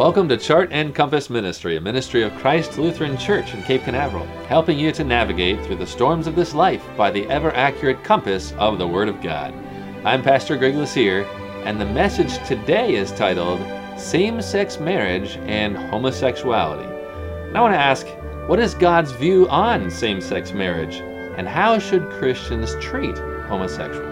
Welcome to Chart and Compass Ministry, a ministry of Christ Lutheran Church in Cape Canaveral, helping you to navigate through the storms of this life by the ever-accurate compass of the Word of God. I'm Pastor Greg Lucier, and the message today is titled, Same-Sex Marriage and Homosexuality. And I want to ask, what is God's view on same-sex marriage, and how should Christians treat homosexuals?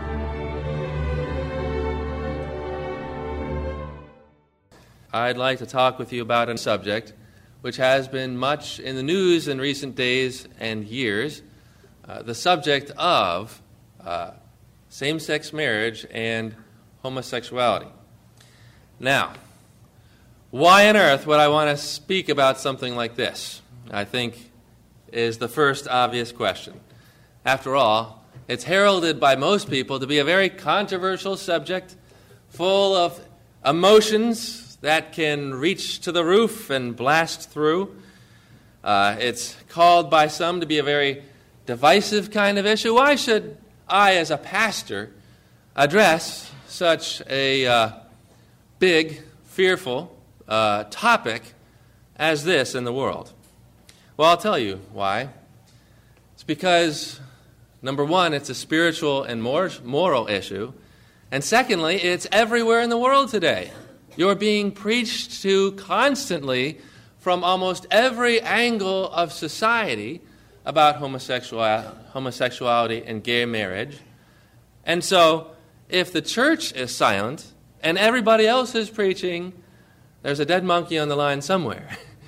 I'd like to talk with you about a subject which has been much in the news in recent days and years, the subject of same-sex marriage and homosexuality. Now, why on earth would I want to speak about something like this? I think is the first obvious question. After all, it's heralded by most people to be a very controversial subject, full of emotions that can reach to the roof and blast through. It's called by some to be a very divisive kind of issue. Why should I, as a pastor, address such a big, fearful topic as this in the world? Well, I'll tell you why. It's because, number one, it's a spiritual and moral issue. And secondly, it's everywhere in the world today. You're being preached to constantly from almost every angle of society about homosexuality and gay marriage. And so, if the church is silent and everybody else is preaching, there's a dead monkey on the line somewhere.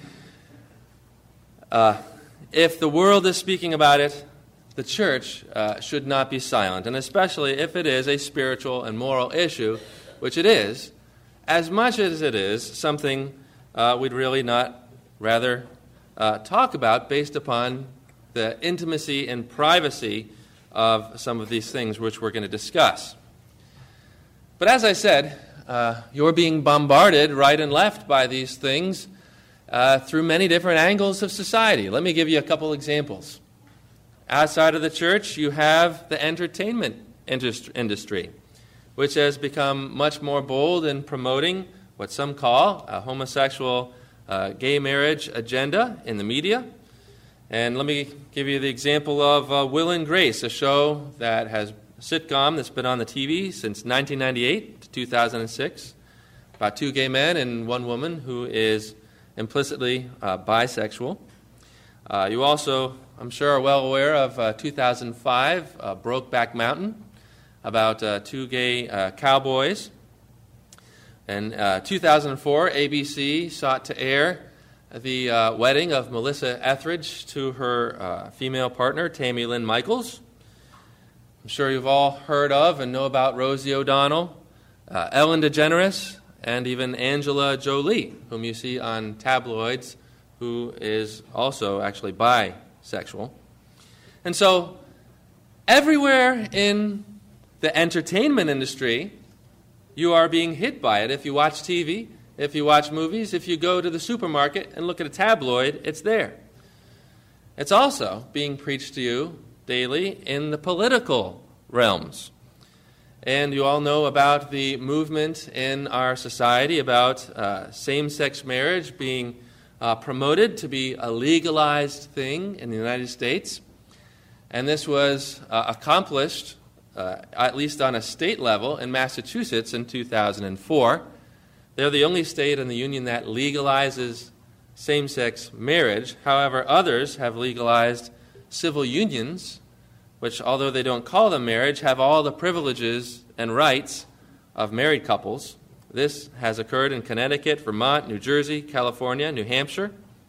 If the world is speaking about it, the church should not be silent, and especially if it is a spiritual and moral issue, which it is, as much as it is something we'd really not rather talk about based upon the intimacy and privacy of some of these things which we're going to discuss. But as I said, you're being bombarded right and left by these things through many different angles of society. Let me give you a couple examples. Outside of the church, you have the entertainment industry, which has become much more bold in promoting what some call a homosexual gay marriage agenda in the media. And let me give you the example of Will and Grace, a show that has a sitcom that's been on the TV since 1998 to 2006, about two gay men and one woman who is implicitly bisexual. You also, I'm sure, are well aware of 2005, Brokeback Mountain, about two gay cowboys. In 2004, ABC sought to air the wedding of Melissa Etheridge to her female partner, Tammy Lynn Michaels. I'm sure you've all heard of and know about Rosie O'Donnell, Ellen DeGeneres, and even Angela Jolie, whom you see on tabloids, who is also actually bisexual. And so, everywhere in the entertainment industry, you are being hit by it. If you watch TV, if you watch movies, if you go to the supermarket and look at a tabloid, it's there. It's also being preached to you daily in the political realms. And you all know about the movement in our society about same-sex marriage being promoted to be a legalized thing in the United States. And this was accomplished at least on a state level, in Massachusetts in 2004. They're the only state in the union that legalizes same-sex marriage. However, others have legalized civil unions, which, although they don't call them marriage, have all the privileges and rights of married couples. This has occurred in Connecticut, Vermont, New Jersey, California, New Hampshire.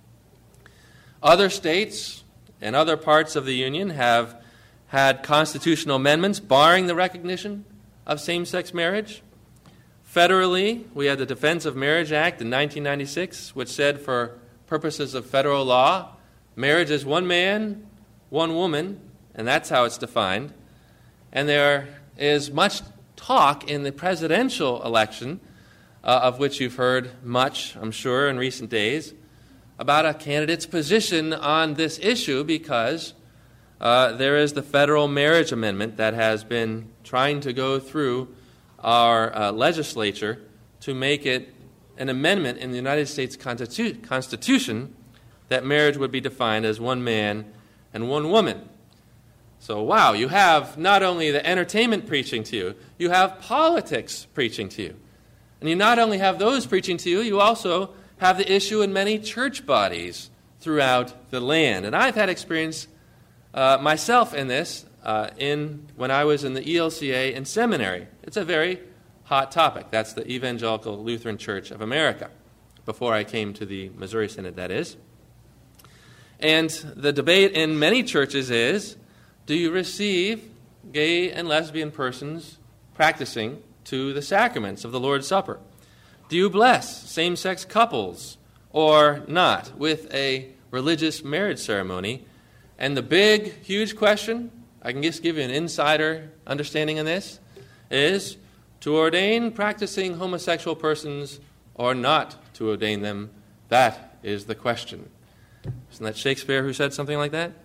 Other states and other parts of the union have had constitutional amendments barring the recognition of same-sex marriage. Federally, we had the Defense of Marriage Act in 1996, which said for purposes of federal law, marriage is one man, one woman, and that's how it's defined. And there is much talk in the presidential election, of which you've heard much, I'm sure, in recent days, about a candidate's position on this issue because there is the federal marriage amendment that has been trying to go through our legislature to make it an amendment in the United States Constitution that marriage would be defined as one man and one woman. So, wow, you have not only the entertainment preaching to you, you have politics preaching to you. And you not only have those preaching to you, you also have the issue in many church bodies throughout the land. And I've had experience myself in this when I was in the ELCA in seminary. It's a very hot topic. That's the Evangelical Lutheran Church of America, before I came to the Missouri Synod, that is. And the debate in many churches is, do you receive gay and lesbian persons practicing to the sacraments of the Lord's Supper? Do you bless same-sex couples or not with a religious marriage ceremony? And the big, huge question, I can just give you an insider understanding on this, is to ordain practicing homosexual persons or not to ordain them. That is the question. Isn't that Shakespeare who said something like that?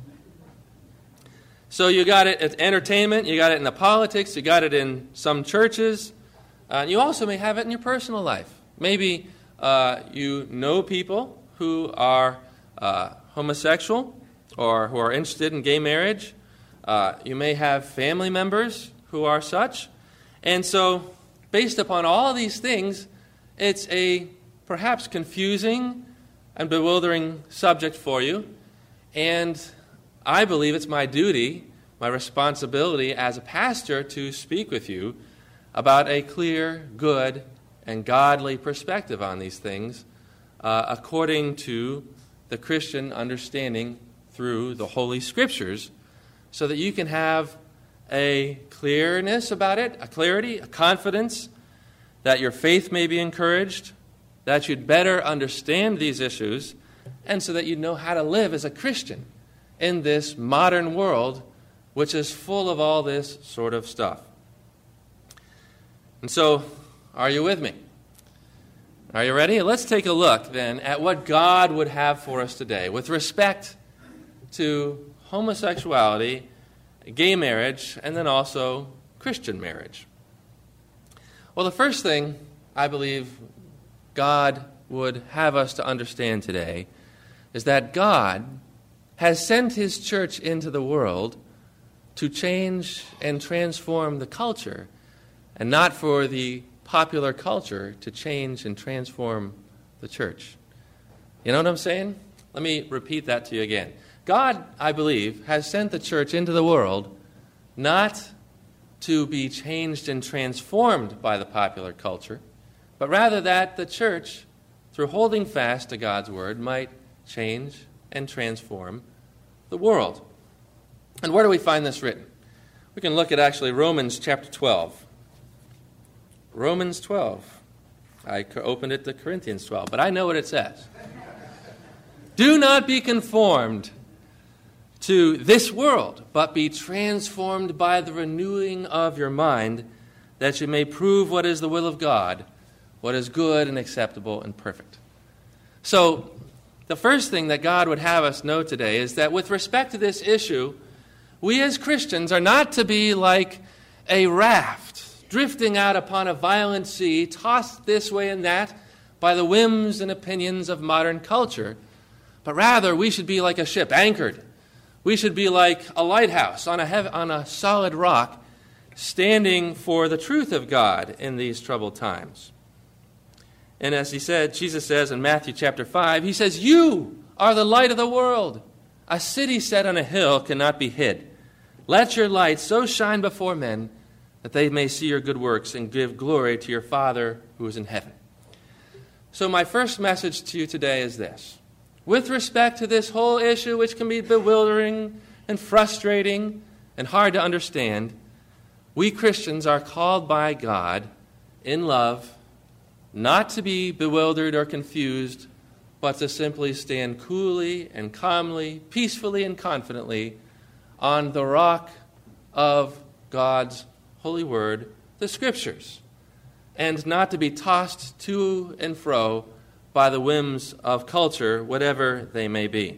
So you got it at entertainment, you got it in the politics, you got it in some churches. You also may have it in your personal life. Maybe you know people who are homosexual or who are interested in gay marriage. You may have family members who are such. And so, based upon all these things, it's a perhaps confusing and bewildering subject for you. And I believe it's my duty, my responsibility as a pastor to speak with you about a clear, good, and godly perspective on these things according to the Christian understanding through the Holy Scriptures, so that you can have a clearness about it, a clarity, a confidence, that your faith may be encouraged, that you'd better understand these issues, and so that you know how to live as a Christian in this modern world, which is full of all this sort of stuff. And so, are you with me? Are you ready? Let's take a look then at what God would have for us today with respect to homosexuality, gay marriage, and then also Christian marriage. Well, the first thing I believe God would have us to understand today is that God has sent His church into the world to change and transform the culture, and not for the popular culture to change and transform the church. You know what I'm saying? Let me repeat that to you again. God, I believe, has sent the church into the world not to be changed and transformed by the popular culture, but rather that the church, through holding fast to God's word, might change and transform the world. And where do we find this written? We can look at actually Romans chapter 12. Romans 12. I opened it to Corinthians 12, but I know what it says. Do not be conformed to this world, but be transformed by the renewing of your mind, that you may prove what is the will of God, what is good and acceptable and perfect. So, the first thing that God would have us know today is that with respect to this issue, we as Christians are not to be like a raft drifting out upon a violent sea, tossed this way and that by the whims and opinions of modern culture, but rather we should be like a ship anchored. We should be like a lighthouse on a solid rock, standing for the truth of God in these troubled times. And as Jesus says in Matthew chapter 5, He says, "You are the light of the world. A city set on a hill cannot be hid. Let your light so shine before men that they may see your good works and give glory to your Father who is in heaven." So my first message to you today is this. With respect to this whole issue, which can be bewildering and frustrating and hard to understand, we Christians are called by God in love not to be bewildered or confused, but to simply stand coolly and calmly, peacefully and confidently on the rock of God's holy word, the Scriptures, and not to be tossed to and fro by the whims of culture, whatever they may be.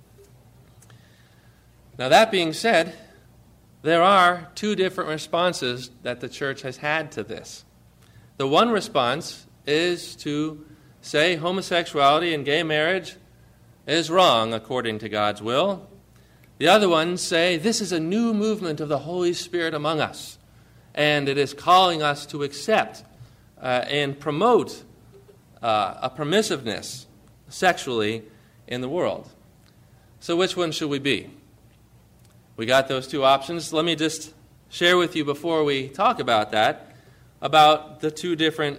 Now, that being said, there are two different responses that the church has had to this. The one response is to say homosexuality and gay marriage is wrong according to God's will. The other ones say this is a new movement of the Holy Spirit among us, and it is calling us to accept and promote a permissiveness sexually in the world. So which one should we be? We got those two options. Let me just share with you before we talk about that, about the two different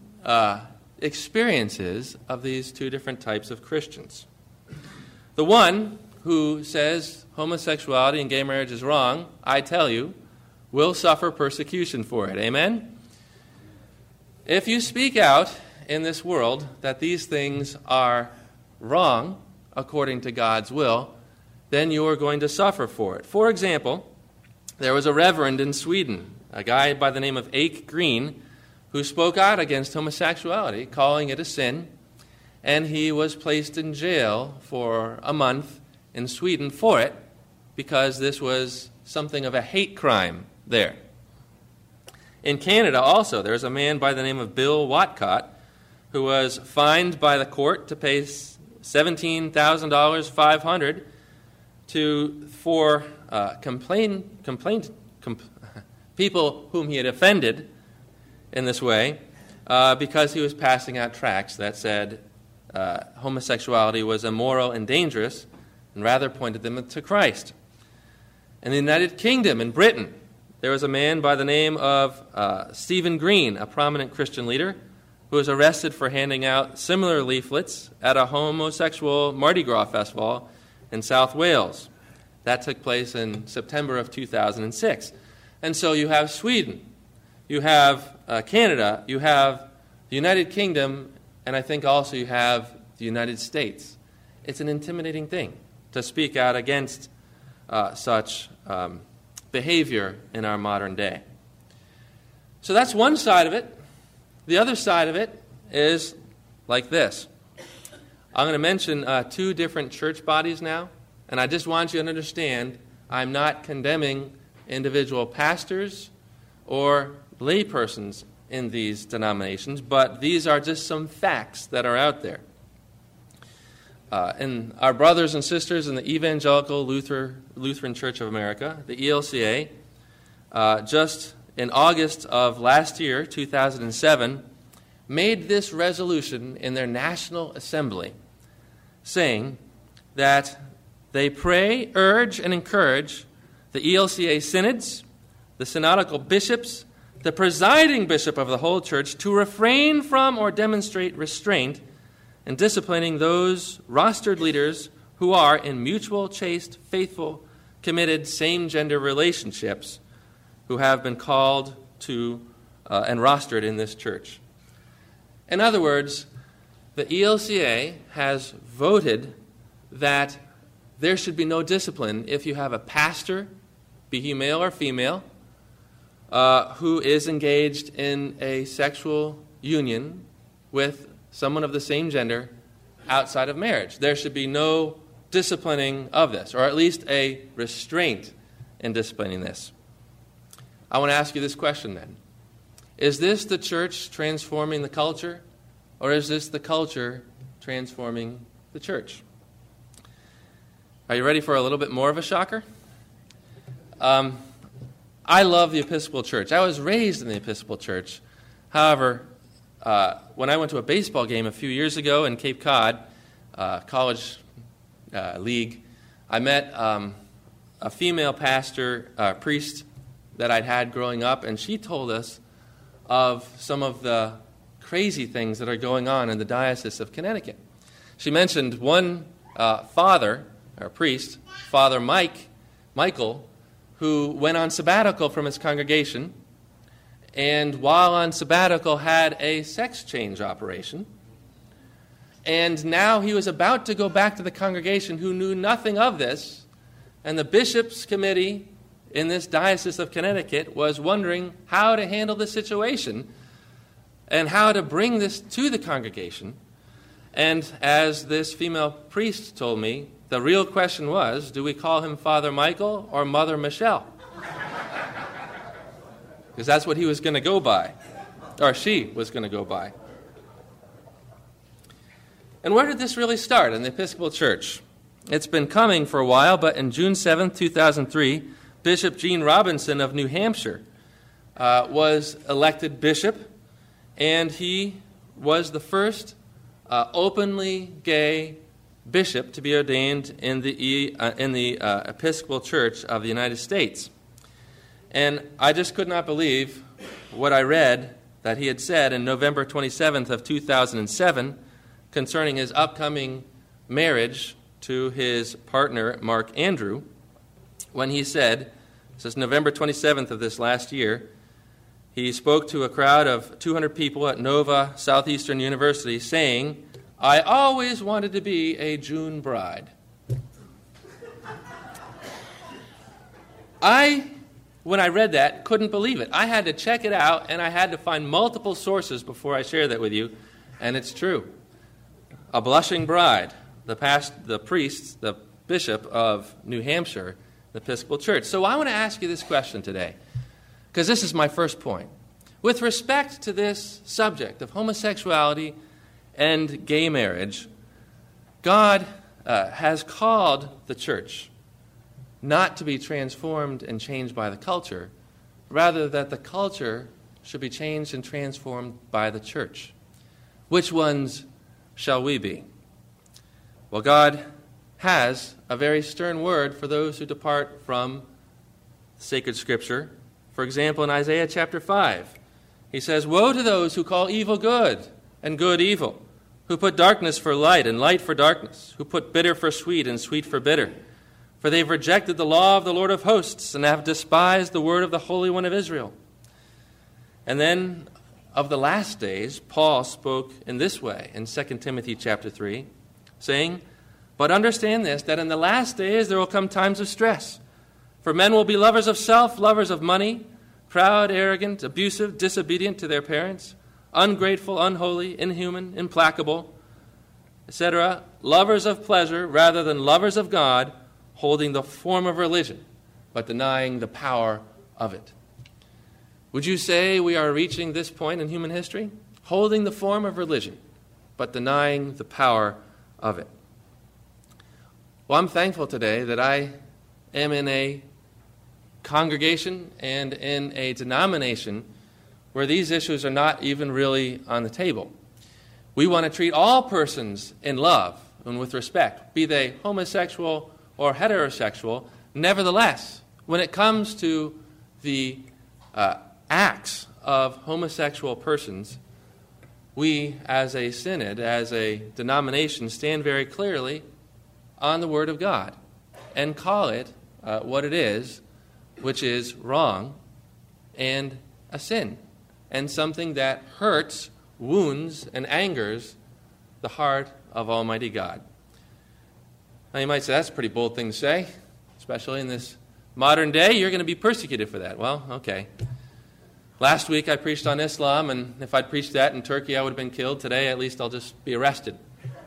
experiences of these two different types of Christians. The one who says homosexuality and gay marriage is wrong, I tell you, will suffer persecution for it. Amen? If you speak out in this world that these things are wrong according to God's will, then you are going to suffer for it. For example, there was a reverend in Sweden, a guy by the name of Ake Green, who spoke out against homosexuality, calling it a sin, and he was placed in jail for a month in Sweden for it, because this was something of a hate crime there. In Canada also, there's a man by the name of Bill Watcott who was fined by the court to pay $17,500 for people whom he had offended in this way because he was passing out tracts that said homosexuality was immoral and dangerous, and rather pointed them to Christ. In the United Kingdom, in Britain, there was a man by the name of Stephen Green, a prominent Christian leader, who was arrested for handing out similar leaflets at a homosexual Mardi Gras festival in South Wales. That took place in September of 2006. And so you have Sweden, you have Canada, you have the United Kingdom, and I think also you have the United States. It's an intimidating thing to speak out against such behavior in our modern day. So that's one side of it. The other side of it is like this. I'm going to mention two different church bodies now, and I just want you to understand I'm not condemning individual pastors or laypersons in these denominations, but these are just some facts that are out there. And our brothers and sisters in the Evangelical Lutheran Church of America, the ELCA, just in August of last year, 2007, made this resolution in their National Assembly, saying that they pray, urge, and encourage the ELCA synods, the synodical bishops, the presiding bishop of the whole church to refrain from or demonstrate restraint in disciplining those rostered leaders who are in mutual, chaste, faithful, committed, same-gender relationships who have been called to and rostered in this church. In other words, the ELCA has voted that there should be no discipline if you have a pastor, be he male or female, who is engaged in a sexual union with someone of the same gender outside of marriage. There should be no disciplining of this, or at least a restraint in disciplining this. I want to ask you this question then. Is this the church transforming the culture, or is this the culture transforming the church? Are you ready for a little bit more of a shocker? I love the Episcopal Church. I was raised in the Episcopal Church. However, when I went to a baseball game a few years ago in Cape Cod, college league, I met a female pastor, priest that I'd had growing up, and she told us of some of the crazy things that are going on in the Diocese of Connecticut. She mentioned one father, or priest, Father Michael, who went on sabbatical from his congregation, and while on sabbatical had a sex change operation. And now he was about to go back to the congregation who knew nothing of this, and the bishops' committee in this Diocese of Connecticut was wondering how to handle the situation and how to bring this to the congregation. And as this female priest told me, the real question was, do we call him Father Michael or Mother Michelle? Because that's what he was going to go by, or she was going to go by. And where did this really start in the Episcopal Church? It's been coming for a while, but in June 7, 2003, Bishop Gene Robinson of New Hampshire was elected bishop, and he was the first openly gay bishop to be ordained in the Episcopal Church of the United States. And I just could not believe what I read that he had said in November 27th of 2007 concerning his upcoming marriage to his partner, Mark Andrew, when he said, this is November 27th of this last year, he spoke to a crowd of 200 people at Nova Southeastern University saying, "I always wanted to be a June bride." When I read that, couldn't believe it. I had to check it out, and I had to find multiple sources before I share that with you, and it's true. A blushing bride, the priest, the bishop of New Hampshire, the Episcopal Church. So I want to ask you this question today, because this is my first point. With respect to this subject of homosexuality and gay marriage, God has called the church not to be transformed and changed by the culture, rather that the culture should be changed and transformed by the church. Which ones shall we be? Well, God has a very stern word for those who depart from sacred Scripture. For example, in Isaiah chapter 5, he says, "Woe to those who call evil good and good evil, who put darkness for light and light for darkness, who put bitter for sweet and sweet for bitter. For they've rejected the law of the Lord of hosts and have despised the word of the Holy One of Israel." And then of the last days, Paul spoke in this way in 2 Timothy chapter 3, saying, "But understand this, that in the last days there will come times of stress. For men will be lovers of self, lovers of money, proud, arrogant, abusive, disobedient to their parents, ungrateful, unholy, inhuman, implacable, etc., lovers of pleasure rather than lovers of God, holding the form of religion, but denying the power of it." Would you say we are reaching this point in human history? Holding the form of religion, but denying the power of it. Well, I'm thankful today that I am in a congregation and in a denomination where these issues are not even really on the table. We want to treat all persons in love and with respect, be they homosexual or heterosexual. Nevertheless, when it comes to the acts of homosexual persons, we as a synod, as a denomination, stand very clearly on the Word of God and call it what it is, which is wrong and a sin, and something that hurts, wounds, and angers the heart of Almighty God. Now you might say, that's a pretty bold thing to say, especially in this modern day. You're going to be persecuted for that. Well, okay. Last week I preached on Islam, and if I'd preached that in Turkey, I would have been killed. Today, at least I'll just be arrested.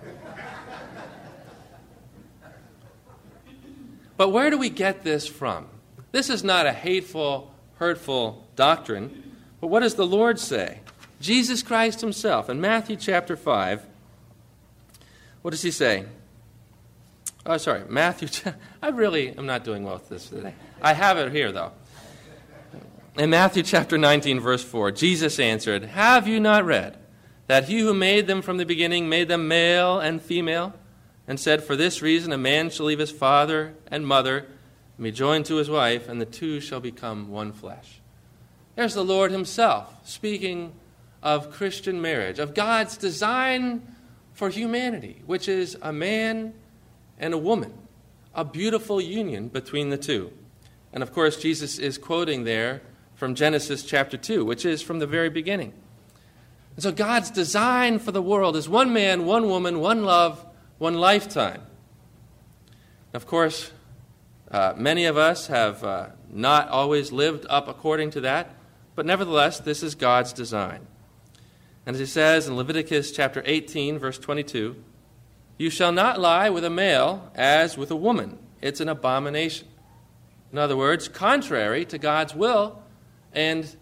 But where do we get this from? This is not a hateful, hurtful doctrine, but what does the Lord say? Jesus Christ himself, in Matthew chapter 5, what does he say? Oh, sorry, Matthew. I really am not doing well with this today. I have it here, though. In Matthew chapter 19, verse 4, Jesus answered, "Have you not read that he who made them from the beginning made them male and female, and said, for this reason a man shall leave his father and mother and be joined to his wife, and the two shall become one flesh." There's the Lord himself speaking of Christian marriage, of God's design for humanity, which is a man and a woman, a beautiful union between the two. And of course, Jesus is quoting there from Genesis chapter 2, which is from the very beginning. And so God's design for the world is one man, one woman, one love, one lifetime. Of course, many of us have not always lived up according to that, but nevertheless, this is God's design. And as he says in Leviticus chapter 18, verse 22, "You shall not lie with a male as with a woman. It's an abomination." In other words, contrary to God's will and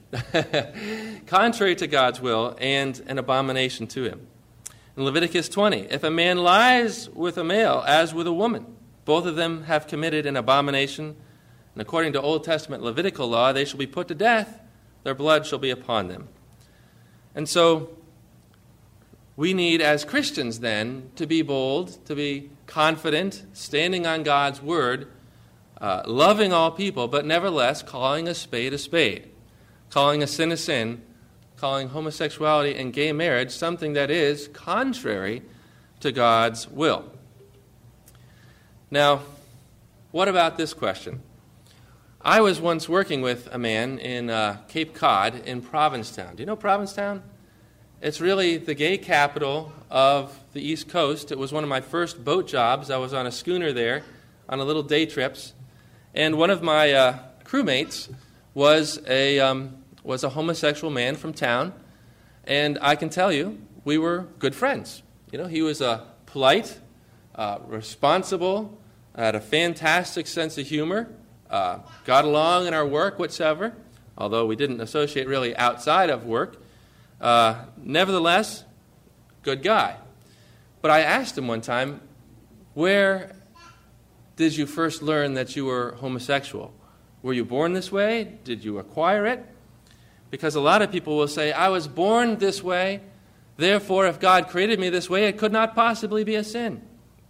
contrary to God's will and an abomination to him. In Leviticus 20, if a man lies with a male as with a woman, both of them have committed an abomination, and according to Old Testament Levitical law, they shall be put to death, their blood shall be upon them. And so we need, as Christians then, to be bold, to be confident, standing on God's word, loving all people, but nevertheless calling a spade, calling a sin, calling homosexuality and gay marriage something that is contrary to God's will. Now, what about this question? I was once working with a man in Cape Cod in Provincetown. Do you know Provincetown? It's really the gay capital of the East Coast. It was one of my first boat jobs. I was on a schooner there on a little day trips. And one of my crewmates was a homosexual man from town. And I can tell you, we were good friends. You know, he was polite, responsible, had a fantastic sense of humor, got along in our work, whatsoever, although we didn't associate really outside of work. Nevertheless, good guy. But I asked him one time, where did you first learn that you were homosexual? Were you born this way? Did you acquire it? Because a lot of people will say, I was born this way, therefore if God created me this way, it could not possibly be a sin.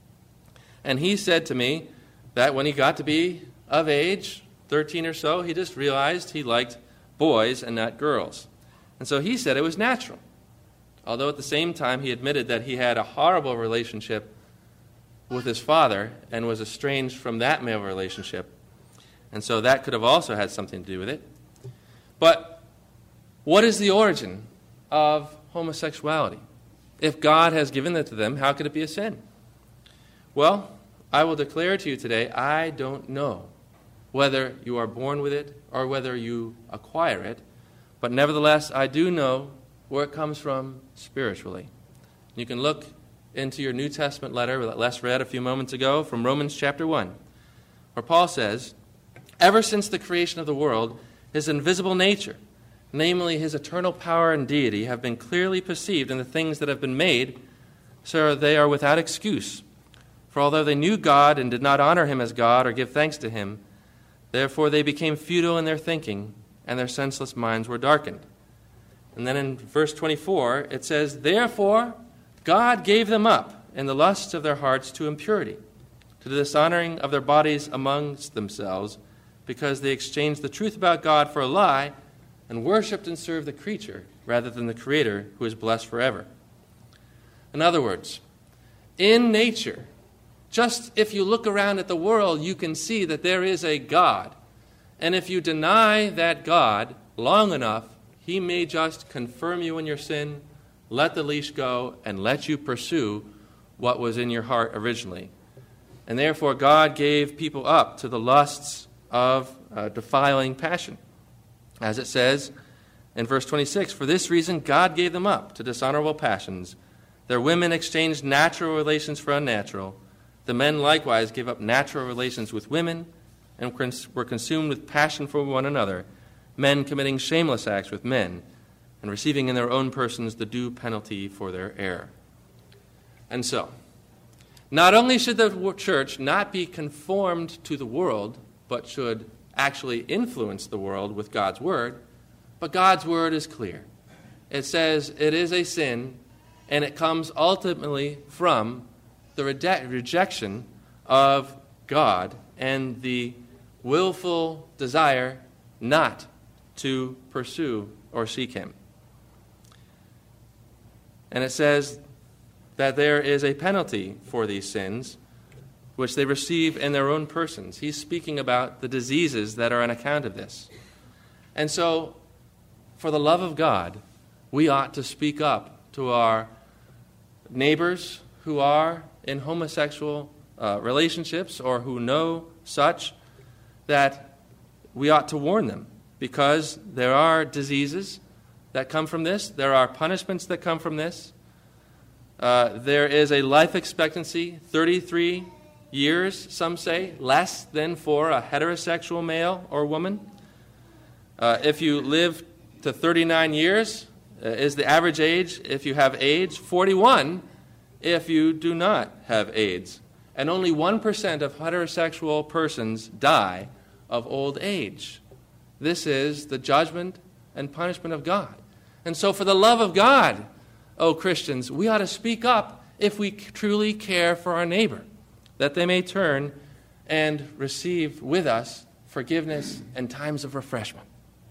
And he said to me that when he got to be of age, 13 or so, he just realized he liked boys and not girls. And so he said it was natural. Although at the same time he admitted that he had a horrible relationship with his father and was estranged from that male relationship. And so that could have also had something to do with it. But what is the origin of homosexuality? If God has given it to them, how could it be a sin? Well, I will declare to you today, I don't know whether you are born with it or whether you acquire it. But nevertheless, I do know where it comes from spiritually. You can look into your New Testament letter that Les read a few moments ago from Romans chapter 1, where Paul says, ever since the creation of the world, his invisible nature, namely his eternal power and deity, have been clearly perceived in the things that have been made, so they are without excuse. For although they knew God and did not honor him as God or give thanks to him, therefore they became futile in their thinking, and their senseless minds were darkened. And then in verse 24, it says, therefore God gave them up in the lusts of their hearts to impurity, to the dishonoring of their bodies amongst themselves, because they exchanged the truth about God for a lie, and worshipped and served the creature rather than the Creator, who is blessed forever. In other words, in nature, just if you look around at the world, you can see that there is a God. And if you deny that God long enough, he may just confirm you in your sin, let the leash go, and let you pursue what was in your heart originally. And therefore, God gave people up to the lusts of defiling passion. As it says in verse 26, for this reason God gave them up to dishonorable passions. Their women exchanged natural relations for unnatural. The men likewise gave up natural relations with women and were consumed with passion for one another, men committing shameless acts with men and receiving in their own persons the due penalty for their error. And so, not only should the church not be conformed to the world, but should actually influence the world with God's word, but God's word is clear. It says it is a sin, and it comes ultimately from the rejection of God and the willful desire not to pursue or seek him. And it says that there is a penalty for these sins, which they receive in their own persons. He's speaking about the diseases that are on account of this. And so, for the love of God, we ought to speak up to our neighbors who are in homosexual relationships or who know such, that we ought to warn them, because there are diseases that come from this. There are punishments that come from this. There is a life expectancy, 33 years, some say, less than for a heterosexual male or woman. If you live to 39 years is the average age if you have AIDS, 41 if you do not have AIDS. And only 1% of heterosexual persons die of old age. This is the judgment and punishment of God. And so for the love of God, O Christians, we ought to speak up if we truly care for our neighbor, that they may turn and receive with us forgiveness and times of refreshment.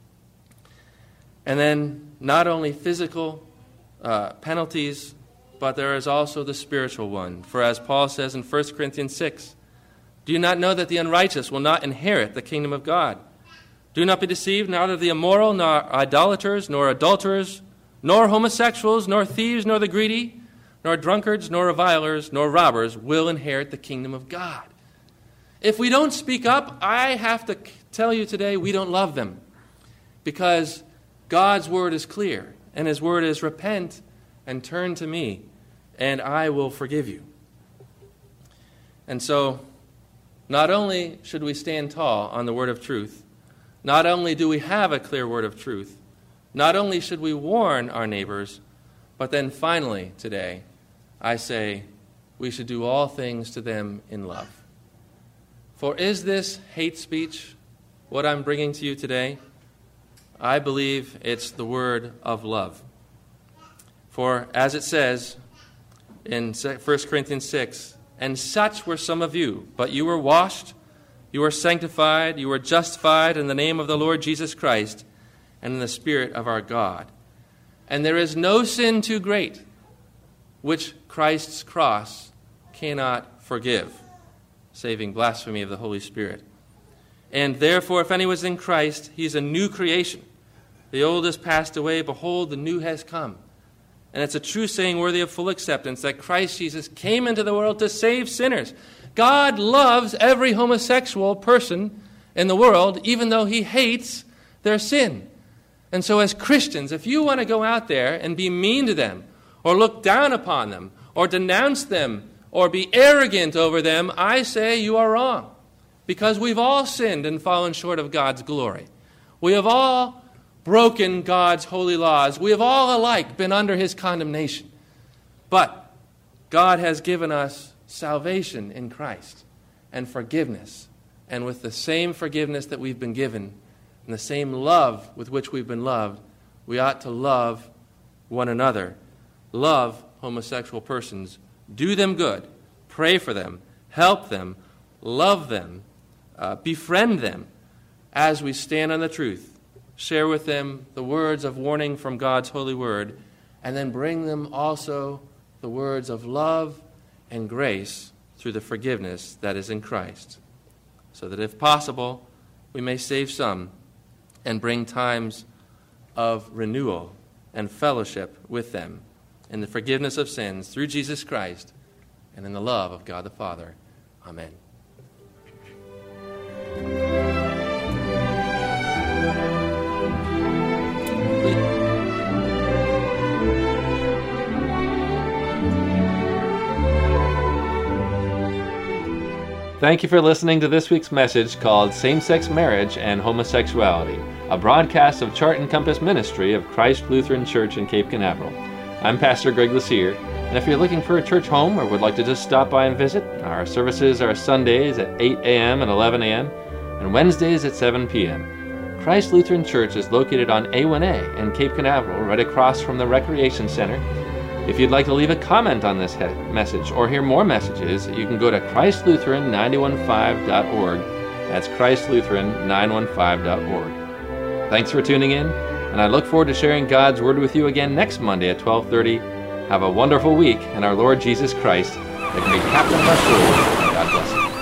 And then not only physical penalties, but there is also the spiritual one. For as Paul says in 1 Corinthians 6, do you not know that the unrighteous will not inherit the kingdom of God? Do not be deceived, neither the immoral, nor idolaters, nor adulterers, nor homosexuals, nor thieves, nor the greedy, nor drunkards, nor revilers, nor robbers will inherit the kingdom of God. If we don't speak up, I have to tell you today we don't love them, because God's word is clear, and his word is repent and turn to me, and I will forgive you. And so, not only should we stand tall on the word of truth, not only do we have a clear word of truth, not only should we warn our neighbors, but then finally today, I say we should do all things to them in love. For is this hate speech, what I'm bringing to you today? I believe it's the word of love. For as it says in 1 Corinthians 6, and such were some of you, but you were washed, you were sanctified, you were justified in the name of the Lord Jesus Christ and in the Spirit of our God. And there is no sin too great which Christ's cross cannot forgive, saving blasphemy of the Holy Spirit. And therefore, if anyone is in Christ, he is a new creation. The old has passed away, behold, the new has come. And it's a true saying worthy of full acceptance that Christ Jesus came into the world to save sinners. God loves every homosexual person in the world, even though he hates their sin. And so as Christians, if you want to go out there and be mean to them, or look down upon them, or denounce them, or be arrogant over them, I say you are wrong. Because we've all sinned and fallen short of God's glory. We have all broken God's holy laws. We have all alike been under his condemnation. But God has given us salvation in Christ and forgiveness. And with the same forgiveness that we've been given and the same love with which we've been loved, we ought to love one another. Love homosexual persons. Do them good. Pray for them. Help them. Love them. Befriend them as we stand on the truth. Share with them the words of warning from God's holy word, and then bring them also the words of love and grace through the forgiveness that is in Christ, so that if possible, we may save some and bring times of renewal and fellowship with them in the forgiveness of sins through Jesus Christ and in the love of God the Father. Amen. Thank you for listening to this week's message called Same-Sex Marriage and Homosexuality, a broadcast of Chart and Compass Ministry of Christ Lutheran Church in Cape Canaveral. I'm Pastor Greg Lassier, and if you're looking for a church home or would like to just stop by and visit, our services are Sundays at 8 a.m. and 11 a.m., and Wednesdays at 7 p.m. Christ Lutheran Church is located on A1A in Cape Canaveral, right across from the Recreation Center. If you'd like to leave a comment on this message or hear more messages, you can go to ChristLutheran915.org. That's ChristLutheran915.org. Thanks for tuning in, and I look forward to sharing God's Word with you again next Monday at 12:30. Have a wonderful week, and our Lord Jesus Christ, the great captain of our souls, God bless you.